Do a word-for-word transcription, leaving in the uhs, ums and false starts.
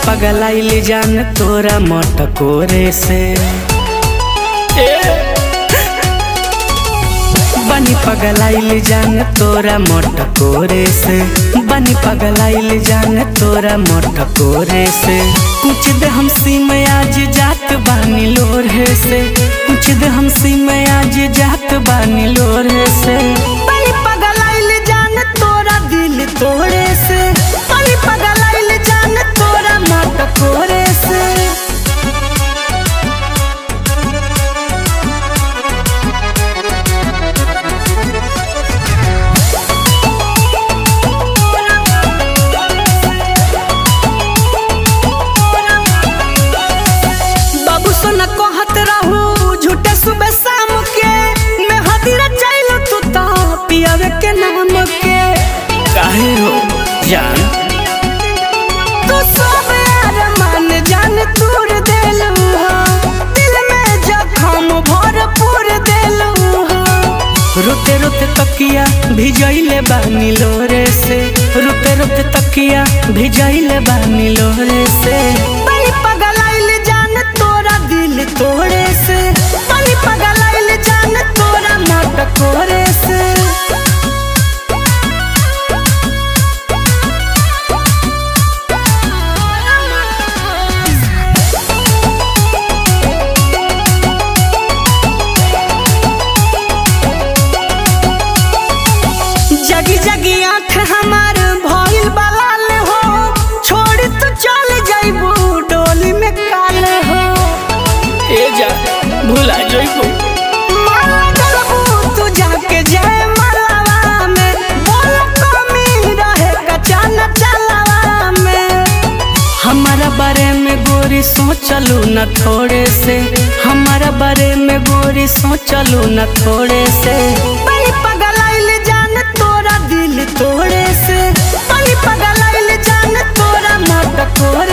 पगलाइल जान तोरा मटकोरे से, बनी पगलाइल जान तोरा मटकोरे से, बनी पगलाइल जान तोरा मटकोरे से। कुछ दे हम सीम आज जात बानी लोरे से, कुछ दे हम सीम आज जात बानी लोरे से। बनी पगलाइल जान तोरा दिल तोड़े से, बनी पगलाइल जान तोरा मटकोरे से। सुबह शाम के मैं हदीरा चाइलो तू ता पियावे के नाम के। काहे हो जान तू सब अरमान जान तूर देलू हो, दिल में जखम भरपूर देलू हो। रोते रोते तकिया भिजैले बानी लोरे से, रोते रोते तकिया भिजैले बानी लोरे से। बनी पगलाइल जान तोरा दिल तोड़े से, बनी पगलाइल जान तोरा मटकोरे से। जगी जगी आँख हमार भइल बलाल हो, छोड़ तू चल जाइबू डोली में काल हो। ए जा भुला जाइबू माला जलबू तू जाके जय मलावा में, बोल कमी रहे कचान चलावा में। हमारा बारे में गोरी सोचलू न थोड़े से, हमारा बारे में गोरी सोचलू न थोड़े से। बनी पगलाइल जान तोरा दिल तोड़े से, बनी पगलाइल जान तोरा मटकोरे